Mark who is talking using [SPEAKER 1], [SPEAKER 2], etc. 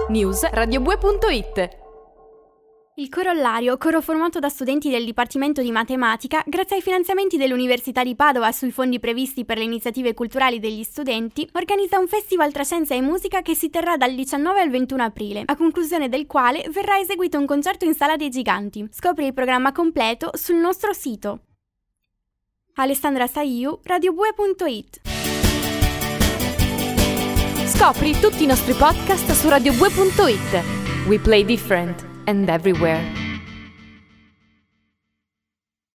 [SPEAKER 1] news@radiobue.it.
[SPEAKER 2] Il Corollario, coro formato da studenti del Dipartimento di Matematica, grazie ai finanziamenti dell'Università di Padova sui fondi previsti per le iniziative culturali degli studenti, organizza un festival tra scienza e musica che si terrà dal 19 al 21 aprile, a conclusione del quale verrà eseguito un concerto in Sala dei Giganti. Scopri il programma completo sul nostro sito. Alessandra Saiu, radiobue.it.
[SPEAKER 1] Scopri tutti i nostri podcast su radiobue.it. We play different and everywhere.